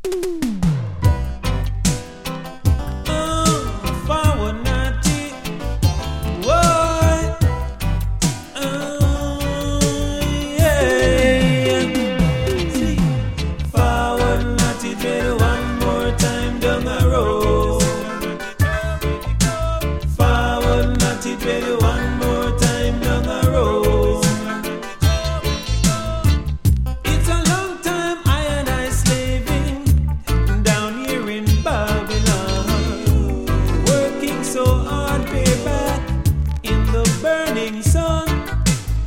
Forward naughty. Whoa. Yeah. See, forward naughty, baby, one more time down the road. Forward naughty, baby, one